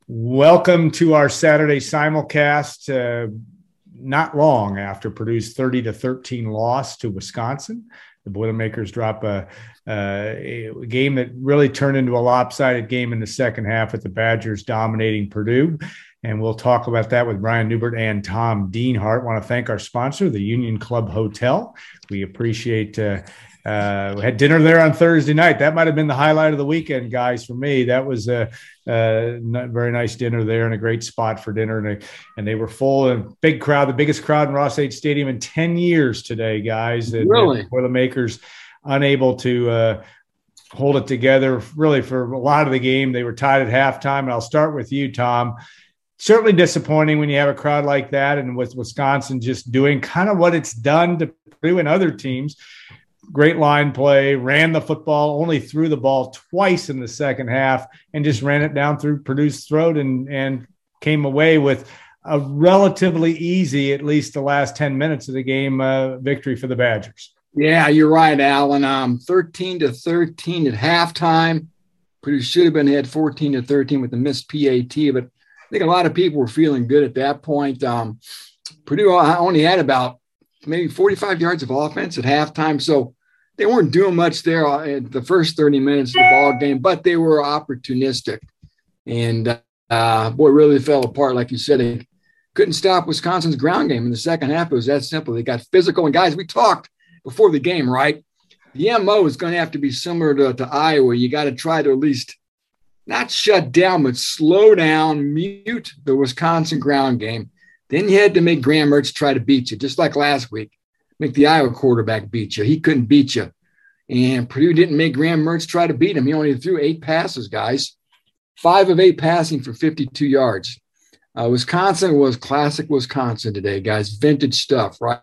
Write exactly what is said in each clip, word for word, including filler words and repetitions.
Welcome to our Saturday simulcast. Uh, not long after Purdue's thirty to thirteen loss to Wisconsin, the Boilermakers drop a, a game that really turned into a lopsided game in the second half with the Badgers dominating Purdue. And we'll talk about that with Brian Newbert and Tom Dienhart. I want to thank our sponsor, the Union Club Hotel. We appreciate uh, Uh, we had dinner there on Thursday night. That might have been the highlight of the weekend, guys, for me. That was a, a very nice dinner there and a great spot for dinner. And, and they were full and big crowd, the biggest crowd in Ross-Ade Stadium in ten years today, guys. And, really? And Boilermakers unable to uh, hold it together really for a lot of the game. They were tied at halftime. And I'll start with you, Tom. Certainly disappointing when you have a crowd like that, and with Wisconsin just doing kind of what it's done to Purdue and other teams. Great line play, ran the football, only threw the ball twice in the second half and just ran it down through Purdue's throat and, and came away with a relatively easy, at least the last ten minutes of the game, uh, victory for the Badgers. Yeah, you're right, Alan. Um, thirteen to thirteen at halftime. Purdue should have been ahead fourteen to thirteen with the missed P A T, but I think a lot of people were feeling good at that point. Um, Purdue only had about maybe forty-five yards of offense at halftime, so they weren't doing much there in the first thirty minutes of the ball game, but they were opportunistic. And, uh, boy, really fell apart. Like you said, they couldn't stop Wisconsin's ground game in the second half. It was that simple. They got physical. And, guys, we talked before the game, right? The M O is going to have to be similar to, to Iowa. You got to try to at least not shut down, but slow down, mute the Wisconsin ground game. Then you had to make Graham Mertz try to beat you, just like last week. Make the Iowa quarterback beat you. He couldn't beat you. And Purdue didn't make Graham Mertz try to beat him. He only threw eight passes, guys. Five of eight passing for fifty-two yards. Uh, Wisconsin was classic Wisconsin today, guys. Vintage stuff, right?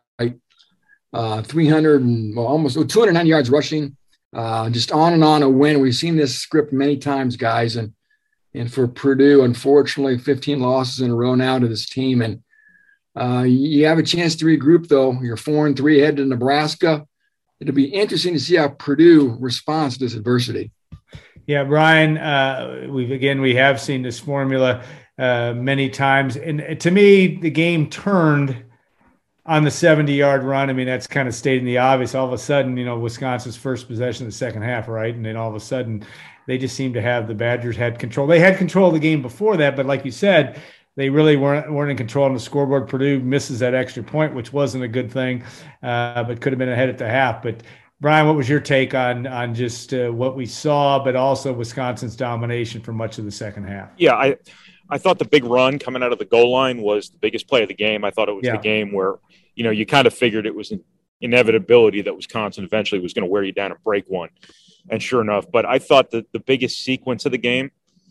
Uh, three hundred and well, almost oh, two hundred nine yards rushing. Uh, just on and on a win. We've seen this script many times, guys. And, and for Purdue, unfortunately, fifteen losses in a row now to this team. And Uh, you have a chance to regroup, though. You're four and three ahead to Nebraska. It'll be interesting to see how Purdue responds to this adversity. Yeah, Brian, uh, we've again, we have seen this formula uh, many times. And to me, the game turned on the seventy-yard run. I mean, that's kind of stating the obvious. All of a sudden, you know, Wisconsin's first possession of the second half, right? And then all of a sudden, they just seem to have the Badgers had control. They had control of the game before that, but like you said, they really weren't weren't in control on the scoreboard. Purdue misses that extra point, which wasn't a good thing, uh, but could have been ahead at the half. But Brian, what was your take on on just uh, what we saw, but also Wisconsin's domination for much of the second half? Yeah, I I thought the big run coming out of the goal line was the biggest play of the game. I thought it was yeah. the game where, you know, you kind of figured it was an inevitability that Wisconsin eventually was going to wear you down and break one. And sure enough, but I thought that the biggest sequence of the game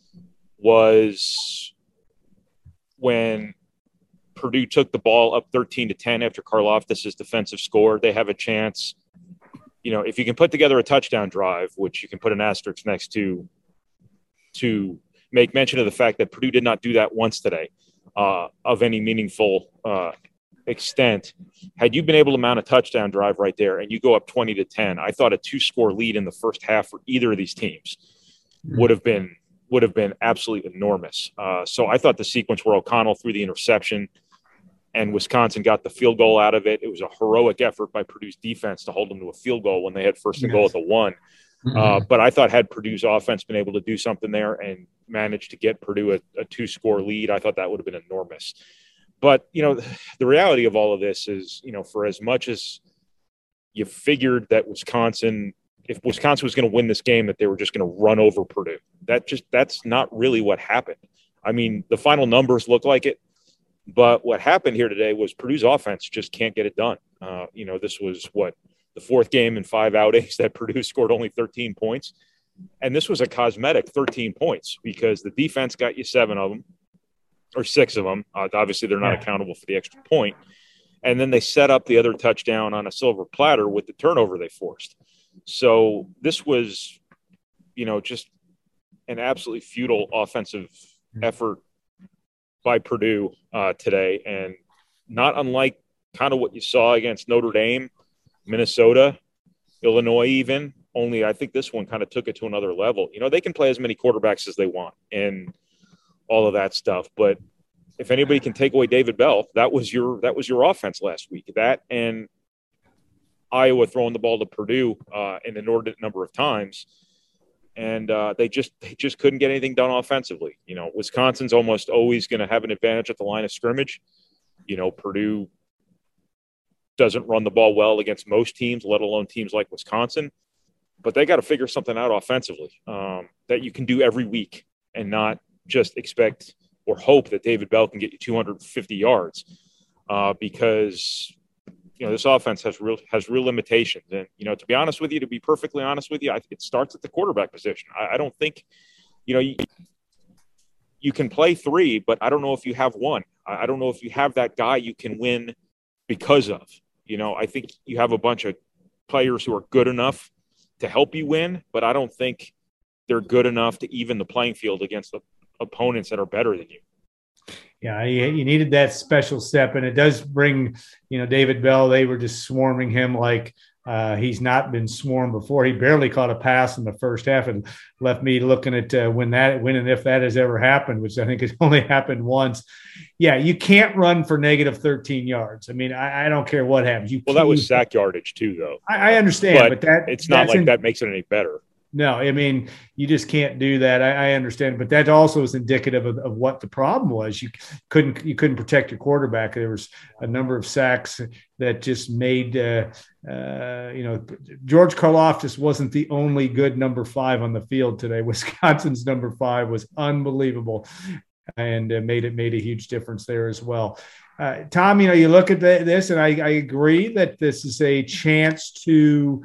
was when Purdue took the ball up thirteen to ten after Karlaftis' defensive score. They have a chance. You know, if you can put together a touchdown drive, which you can put an asterisk next to, to make mention of the fact that Purdue did not do that once today uh, of any meaningful uh, extent. Had you been able to mount a touchdown drive right there and you go up twenty to ten, I thought a two-score lead in the first half for either of these teams would have been would have been absolutely enormous. Uh, so I thought the sequence where O'Connell threw the interception and Wisconsin got the field goal out of it, it was a heroic effort by Purdue's defense to hold them to a field goal when they had first and yes. goal at the one. Mm-hmm. Uh, but I thought had Purdue's offense been able to do something there and managed to get Purdue a, a two-score lead, I thought that would have been enormous. But, you know, the reality of all of this is, you know, for as much as you figured that Wisconsin – if Wisconsin was going to win this game, that they were just going to run over Purdue. That just that's not really what happened. I mean, the final numbers look like it, but what happened here today was Purdue's offense just can't get it done. Uh, you know, this was what the fourth game in five outings that Purdue scored only thirteen points, and this was a cosmetic thirteen points because the defense got you seven of them or six of them. Uh, obviously, they're not yeah. accountable for the extra point, and then they set up the other touchdown on a silver platter with the turnover they forced. So this was, you know, just an absolutely futile offensive effort by Purdue uh, today. And not unlike kind of what you saw against Notre Dame, Minnesota, Illinois even, only I think this one kind of took it to another level. You know, they can play as many quarterbacks as they want. And all of that stuff. But if anybody can take away David Bell, that was your that was your offense last week. That and Iowa throwing the ball to Purdue uh, an inordinate number of times, and uh, they just they just couldn't get anything done offensively. You know, Wisconsin's almost always going to have an advantage at the line of scrimmage. You know, Purdue doesn't run the ball well against most teams, let alone teams like Wisconsin. But they got to figure something out offensively um, that you can do every week and not just expect or hope that David Bell can get you two hundred fifty yards uh, because, you know, this offense has real has real limitations. And, you know, to be honest with you, to be perfectly honest with you, I think it starts at the quarterback position. I, I don't think, you know, you, you can play three, but I don't know if you have one. I, I don't know if you have that guy you can win because of. You know, I think you have a bunch of players who are good enough to help you win, but I don't think they're good enough to even the playing field against the opponents that are better than you. Yeah, you, you needed that special step, and it does bring, you know, David Bell. They were just swarming him like uh, he's not been swarmed before. He barely caught a pass in the first half, and left me looking at uh, when that, when and if that has ever happened, which I think has only happened once. Yeah, you can't run for negative thirteen yards. I mean, I, I don't care what happens. You well, that was sack yardage too, though. I, I understand, but, but that it's not like in, that makes it any better. No, I mean, you just can't do that. I, I understand, but that also is indicative of, of what the problem was. You couldn't you couldn't protect your quarterback. There was a number of sacks that just made, uh, uh, you know, George Karlaftis wasn't the only good number five on the field today. Wisconsin's number five was unbelievable, and uh, made it made a huge difference there as well. Uh, Tom, you know, you look at the, this, and I, I agree that this is a chance to.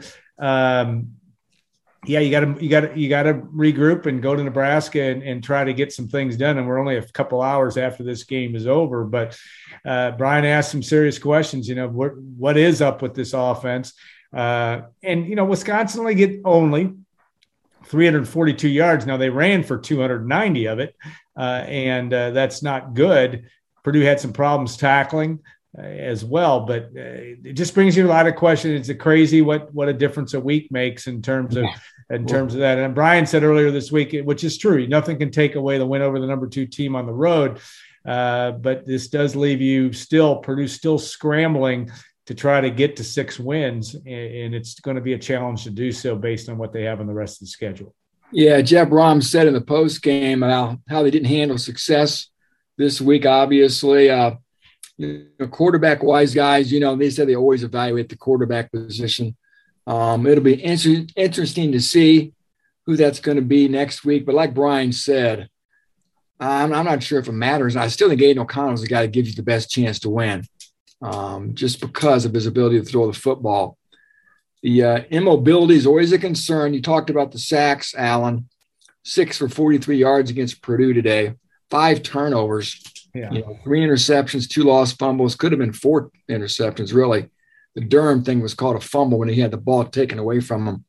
Um, Yeah, you got to you got to you got to regroup and go to Nebraska and, and try to get some things done. And we're only a couple hours after this game is over. But uh, Brian asked some serious questions. You know, what what is up with this offense? Uh, and you know, Wisconsin only get only three hundred forty-two yards. Now they ran for two hundred ninety of it, uh, and uh, that's not good. Purdue had some problems tackling uh, as well, but uh, it just brings you a lot of questions. It's crazy what what a difference a week makes in terms of. In terms of that. And Brian said earlier this week, which is true, nothing can take away the win over the number two team on the road. Uh, but this does leave you still, Purdue still scrambling to try to get to six wins. And it's going to be a challenge to do so based on what they have on the rest of the schedule. Yeah, Jeff Brom said in the post game about how they didn't handle success this week, obviously. Uh, you know, quarterback-wise guys, you know, they said they always evaluate the quarterback position. Um, it'll be inter- interesting to see who that's going to be next week. But like Brian said, I'm, I'm not sure if it matters. I still think Aiden O'Connell is the guy that gives you the best chance to win, um, just because of his ability to throw the football. The uh, immobility is always a concern. You talked about the sacks, Alan. Six for forty-three yards against Purdue today. Five turnovers. Yeah. You know, three interceptions, two lost fumbles. Could have been four interceptions, really. The Durham thing was called a fumble when he had the ball taken away from him.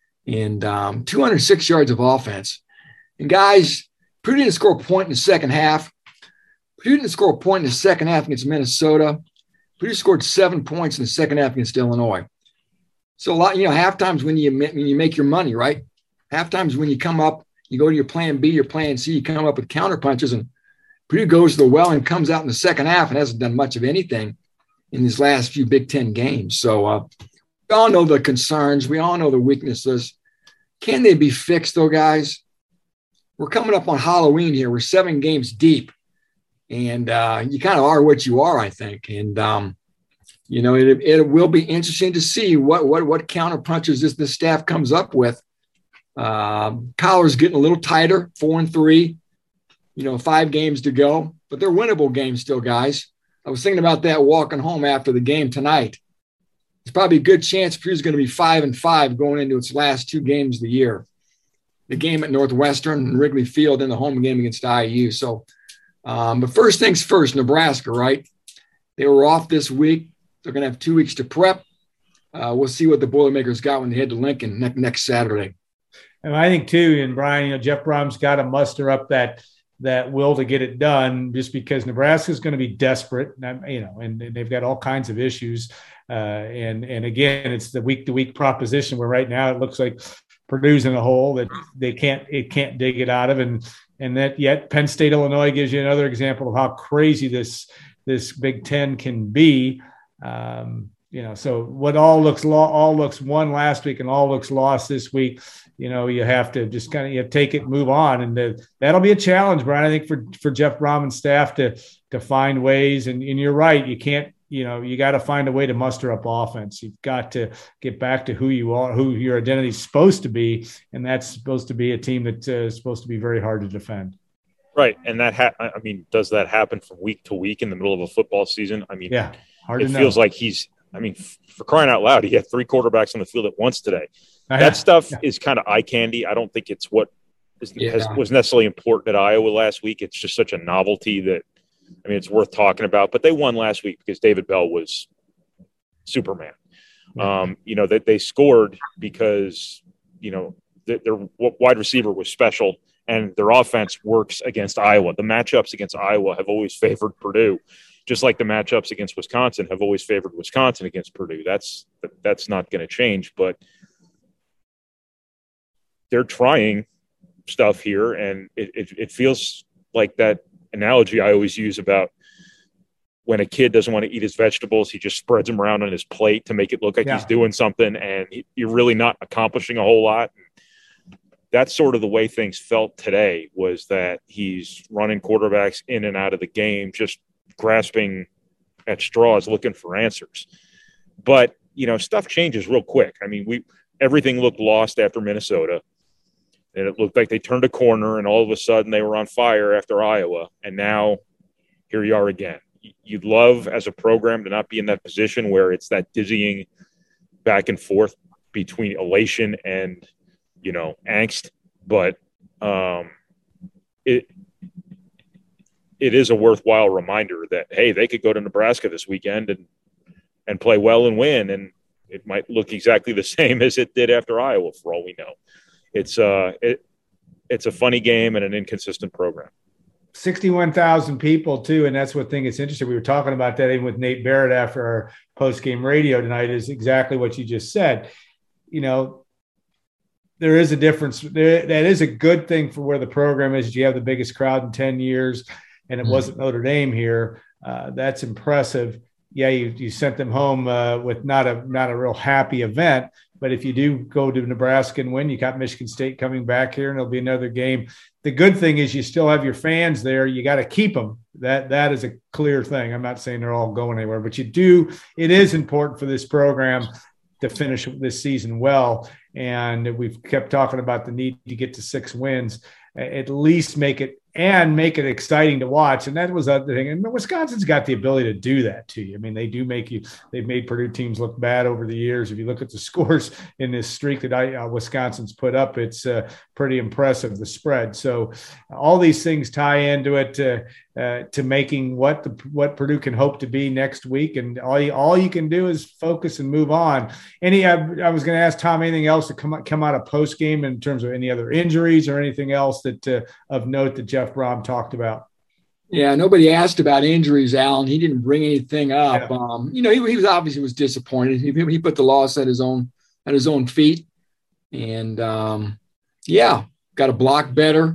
And um, two hundred six yards of offense. And, guys, Purdue didn't score a point in the second half. Purdue didn't score a point in the second half against Minnesota. Purdue scored seven points in the second half against Illinois. So, a lot, you know, halftime's when you, when you make your money, right? Halftime's when you come up, you go to your plan B, your plan C, you come up with counter punches, and Purdue goes to the well and comes out in the second half and hasn't done much of anything in these last few Big Ten games. So uh, we all know the concerns. We all know the weaknesses. Can they be fixed, though, guys? We're coming up on Halloween here. We're seven games deep. And uh, you kind of are what you are, I think. And, um, you know, it, it will be interesting to see what what what counter punches this, this staff comes up with. Uh, Collar's getting a little tighter, four and three, you know, five games to go. But they're winnable games still, guys. I was thinking about that walking home after the game tonight. There's probably a good chance Purdue's going to be five and five going into its last two games of the year. The game at Northwestern and Wrigley Field and the home game against I U. So, um, but first things first, Nebraska, right? They were off this week. They're going to have two weeks to prep. Uh, we'll see what the Boilermakers got when they head to Lincoln ne- next Saturday. And I think too, and Brian, you know, Jeff Brom's got to muster up that that will to get it done, just because Nebraska is going to be desperate, you know, and, and they've got all kinds of issues. Uh, and, and again, it's the week to week proposition where right now it looks like Purdue's in a hole that they can't it can't dig it out of, and and that yet Penn State Illinois gives you another example of how crazy this this Big Ten can be. Um, you know, so what all looks lo- all looks won last week and all looks lost this week. You know, you have to just kind of you take it, move on, and the, that'll be a challenge, Brian. I think for for Jeff Brom and staff to to find ways. And, and you're right, you can't. You know, you got to find a way to muster up offense. You've got to get back to who you are, who your identity is supposed to be, and that's supposed to be a team that uh, is supposed to be very hard to defend. Right, and that ha- I mean, does that happen from week to week in the middle of a football season? I mean, yeah, hard it to feels know. like he's. I mean, for crying out loud, he had three quarterbacks on the field at once today. Uh, that stuff yeah. is kind of eye candy. I don't think it's what is, Yeah. has, was necessarily important at Iowa last week. It's just such a novelty that, I mean, it's worth talking about. But they won last week because David Bell was Superman. Yeah. Um, you know, that they, they scored because, you know, th- their wide receiver was special and their offense works against Iowa. The matchups against Iowa have always favored Purdue, just like the matchups against Wisconsin have always favored Wisconsin against Purdue. That's that's not going to change, but they're trying stuff here, and it, it, it feels like that analogy I always use about when a kid doesn't want to eat his vegetables, he just spreads them around on his plate to make it look like Yeah. he's doing something, and he, you're really not accomplishing a whole lot. That's sort of the way things felt today, was that he's running quarterbacks in and out of the game, just grasping at straws, looking for answers. But, you know, stuff changes real quick. I mean, we everything looked lost after Minnesota, and it looked like they turned a corner, and all of a sudden they were on fire after Iowa, and now here you are again. You'd love, as a program, to not be in that position where it's that dizzying back and forth between elation and, you know, angst, but um, it it is a worthwhile reminder that, hey, they could go to Nebraska this weekend and and play well and win, and it might look exactly the same as it did after Iowa, for all we know. It's uh it it's a funny game and an inconsistent program. sixty-one thousand people too, and that's what thing is interesting. We were talking about that even with Nate Barrett after our post-game radio tonight, is exactly what you just said. You know, there is a difference. There, that is a good thing for where the program is. You have the biggest crowd in ten years, and it mm-hmm. wasn't Notre Dame here. Uh, that's impressive. Yeah, you, you sent them home uh, with not a not a real happy event. But if you do go to Nebraska and win, you got Michigan State coming back here, and it'll be another game. The good thing is you still have your fans there. You got to keep them. That that is a clear thing. I'm not saying they're all going anywhere, but you do. It is important for this program to finish this season well. And we've kept talking about the need to get to six wins, at least make it and make it exciting to watch. And that was the other thing. And Wisconsin's got the ability to do that to you. I mean, they do make you, they've made Purdue teams look bad over the years. If you look at the scores in this streak that I, uh, Wisconsin's put up, it's uh, pretty impressive, the spread. So all these things tie into it uh, uh, to making what the, what Purdue can hope to be next week. And all you, all you can do is focus and move on. Any, I, I was going to ask Tom, anything else to come, come out of post game in terms of any other injuries or anything else that uh, of note that Jeff Brom talked about? Yeah, nobody asked about injuries, Alan. He didn't bring anything up. Yeah. Um, you know, he, he was obviously was disappointed. He, he put the loss at his own at his own feet, and um, yeah, got to block better,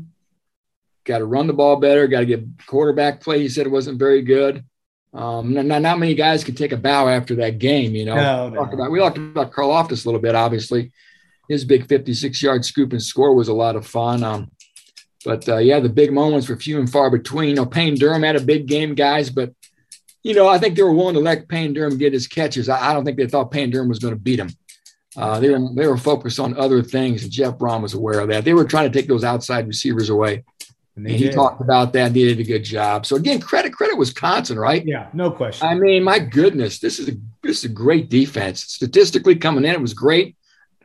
got to run the ball better, got to get quarterback play. He said it wasn't very good. Um, not, not many guys could take a bow after that game. You know, no, we, no. talked about, we talked about Karlaftis a little bit. Obviously, his big fifty-six yard scoop and score was a lot of fun. Um, But, uh, yeah, the big moments were few and far between. You know, Payne Durham had a big game, guys, but, you know, I think they were willing to let Payne Durham get his catches. I, I don't think they thought Payne Durham was going to beat him. Uh, they, were, they were focused on other things, and Jeff Brom was aware of that. They were trying to take those outside receivers away. And, and he talked about that. They did a good job. So, again, credit, credit Wisconsin, right? Yeah, no question. I mean, my goodness, this is a, this is a great defense. Statistically coming in, it was great.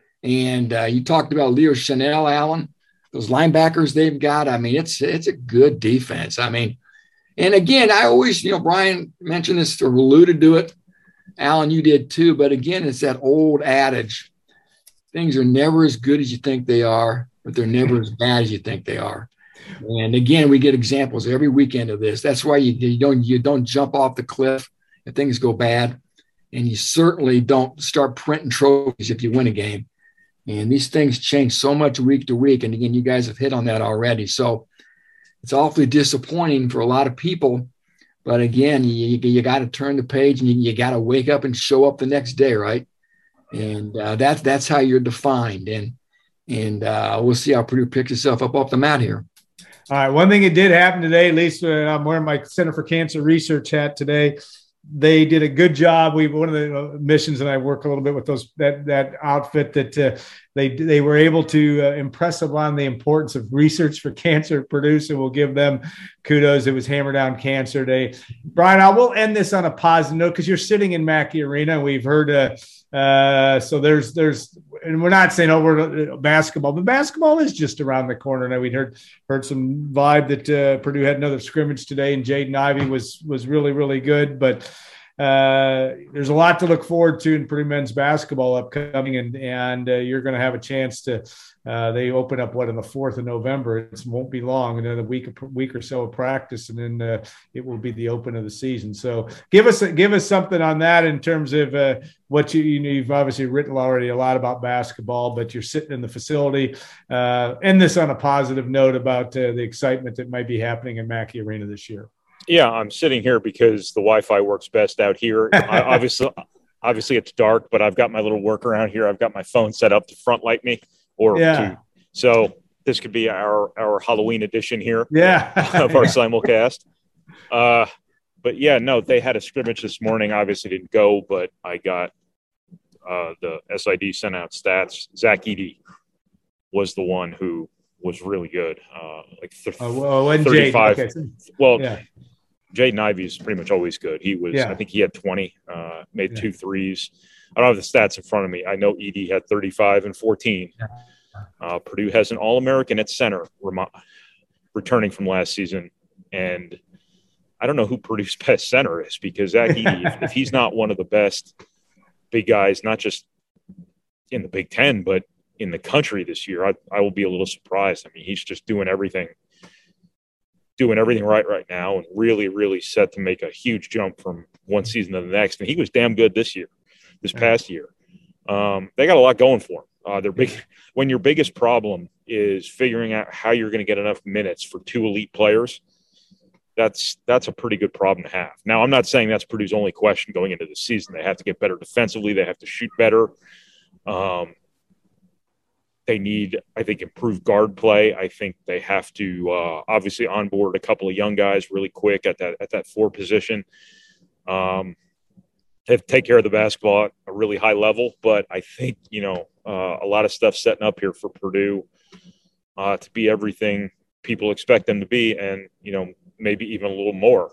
And uh, you talked about Leo Chanel, Allen. Those linebackers they've got, I mean, it's it's a good defense. I mean, and again, I always, you know, Brian mentioned this or alluded to it. Alan, you did too. But again, it's that old adage. Things are never as good as you think they are, but they're never as bad as you think they are. And again, we get examples every weekend of this. That's why you, you don't you don't jump off the cliff if things go bad. And you certainly don't start printing trophies if you win a game. And these things change so much week to week. And again, you guys have hit on that already. So it's awfully disappointing for a lot of people. But again, you, you got to turn the page and you, you got to wake up and show up the next day, right? And uh, that's that's how you're defined. And and uh, we'll see how Purdue picks itself up off the mat here. All right. One thing that did happen today, at least uh, I'm wearing my Center for Cancer Research hat today. They did a good job. We one of the missions, and I work a little bit with those that that outfit that uh, they they were able to uh, impress upon the importance of research for cancer at Purdue. So we'll give them kudos. It was Hammer Down Cancer Day. Brian, I will end this on a positive note because you're sitting in Mackey Arena. We've heard uh, uh, so there's there's and we're not saying oh we're basketball, but basketball is just around the corner. Now we'd heard heard some vibe that uh, Purdue had another scrimmage today, and Jaden Ivey was was really really good, but. Uh, there's a lot to look forward to in Purdue men's basketball upcoming, and and uh, you're going to have a chance to. Uh, they open up what on the fourth of November. It won't be long, and then a week week or so of practice, and then uh, it will be the open of the season. So give us give us something on that in terms of uh, what you, you know, you've obviously written already a lot about basketball, but you're sitting in the facility. Uh, end this on a positive note about uh, the excitement that might be happening in Mackey Arena this year. Yeah, I'm sitting here because the Wi-Fi works best out here. I, obviously, obviously it's dark, but I've got my little workaround here. I've got my phone set up to front light me, or yeah. to, so this could be our our Halloween edition here. Yeah, of our simulcast. Uh, but yeah, no, they had a scrimmage this morning. Obviously didn't go, but I got uh, the S I D sent out stats. Zach Edey was the one who was really good. Uh, like th- oh, well, thirty-five. Okay. Well. Yeah. Jaden Ivey is pretty much always good. He was, yeah. I think he had twenty, uh, made yeah. two threes. I don't have the stats in front of me. I know Edey had thirty-five and fourteen. Yeah. Uh, Purdue has an All-American at center rem- returning from last season. And I don't know who Purdue's best center is because Zach Edey, if, if he's not one of the best big guys, not just in the Big Ten, but in the country this year, I, I will be a little surprised. I mean, he's just doing everything doing everything right right now and really, really set to make a huge jump from one season to the next. And he was damn good this year, this past year. Um, they got a lot going for him. Uh, they're big. When your biggest problem is figuring out how you're going to get enough minutes for two elite players, that's that's a pretty good problem to have. Now, I'm not saying that's Purdue's only question going into the season. They have to get better defensively. They have to shoot better. Um, They need, I think, improved guard play. I think they have to uh, obviously onboard a couple of young guys really quick at that at that four position. Um, they have to take care of the basketball at a really high level. But I think, you know, uh, a lot of stuff setting up here for Purdue uh, to be everything people expect them to be, and, you know, maybe even a little more.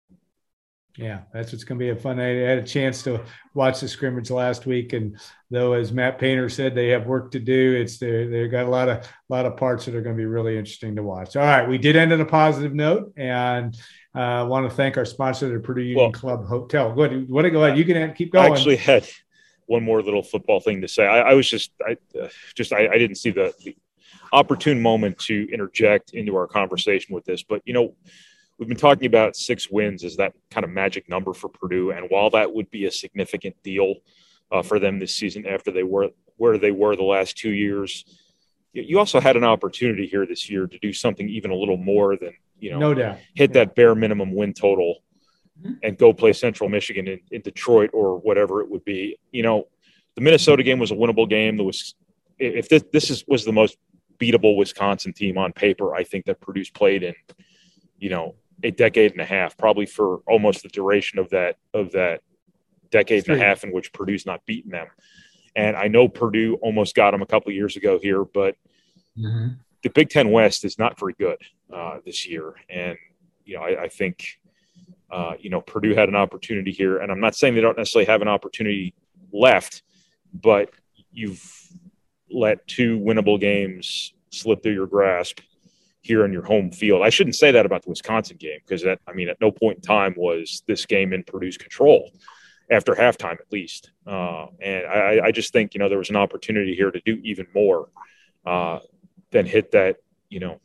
Yeah, that's what's going to be a fun night. I had a chance to watch the scrimmage last week, and though, as Matt Painter said, they have work to do. It's they they've got a lot of a lot of parts that are going to be really interesting to watch. All right, we did end on a positive note, and I uh, want to thank our sponsor, the Purdue Union well, Club Hotel. Go ahead, what go ahead. You can keep going. I actually had one more little football thing to say. I, I was just, I uh, just, I, I didn't see the, the opportune moment to interject into our conversation with this, but you know. We've been talking about six wins as that kind of magic number for Purdue. And while that would be a significant deal uh, for them this season after they were where they were the last two years, you also had an opportunity here this year to do something even a little more than, you know, no doubt. hit that bare minimum win total and go play Central Michigan in, in Detroit or whatever it would be. You know, the Minnesota game was a winnable game. There was, if this, this is, was the most beatable Wisconsin team on paper, I think that Purdue's played in, you know, a decade and a half, probably for almost the duration of that of that decade and a half in which Purdue's not beaten them. And I know Purdue almost got them a couple of years ago here, but mm-hmm. the Big Ten West is not very good uh, this year. And, you know, I, I think, uh, you know, Purdue had an opportunity here. And I'm not saying they don't necessarily have an opportunity left, but you've let two winnable games slip through your grasp here in your home field. I shouldn't say that about the Wisconsin game because that, I mean, at no point in time was this game in Purdue's control after halftime, at least. Uh, and I, I just think, you know, there was an opportunity here to do even more uh, than hit that, you know,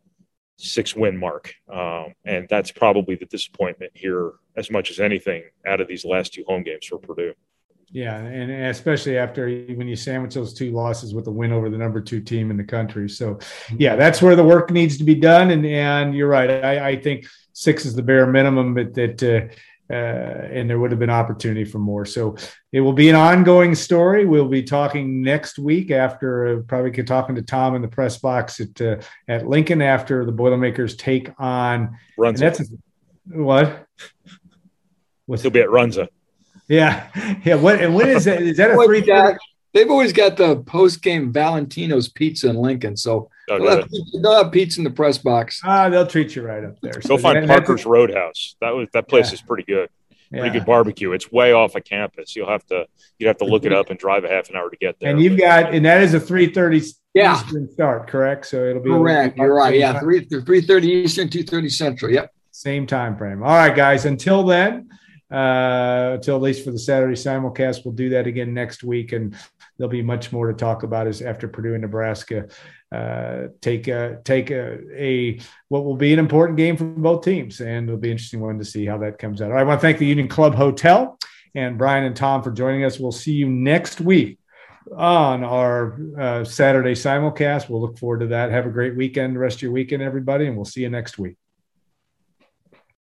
six win mark. Um, and that's probably the disappointment here as much as anything out of these last two home games for Purdue. Yeah, and especially after when you sandwich those two losses with a win over the number two team in the country. So, yeah, that's where the work needs to be done. And and you're right. I, I think six is the bare minimum, but that uh, uh, and there would have been opportunity for more. So it will be an ongoing story. We'll be talking next week after uh, probably talking to Tom in the press box at uh, at Lincoln after the Boilermakers take on. Runza. That's what? What's He'll be at Runza. Yeah, yeah. What and when is that? Is that a three? They've always got the post game Valentino's pizza in Lincoln, so oh, they'll, have, they'll have pizza in the press box. Ah, they'll treat you right up there. Go so find that, Parker's Roadhouse. That was that place yeah. is pretty good. Pretty yeah. good barbecue. It's way off of campus. You'll have to you have to look it up and drive a half an hour to get there. And you've got and that is a three thirty yeah. Eastern start, correct? So it'll be correct. You're right. Yeah, three three thirty Eastern, two thirty Central. Yep, same time frame. All right, guys. Until then. Uh, until at least for the Saturday simulcast, we'll do that again next week, and there'll be much more to talk about as after Purdue and Nebraska uh, take a, take a, a what will be an important game for both teams, and it'll be an interesting one to see how that comes out. All right, I want to thank the Union Club Hotel and Brian and Tom for joining us. We'll see you next week on our uh, Saturday simulcast. We'll look forward to that. Have a great weekend, the rest of your weekend, everybody, and we'll see you next week.